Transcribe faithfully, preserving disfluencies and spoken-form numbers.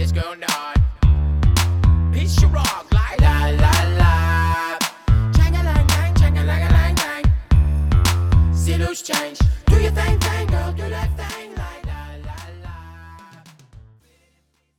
is going on. Pitch your rock like la la la. Chang a lang lang, chang a lang a lang lang. See loose change.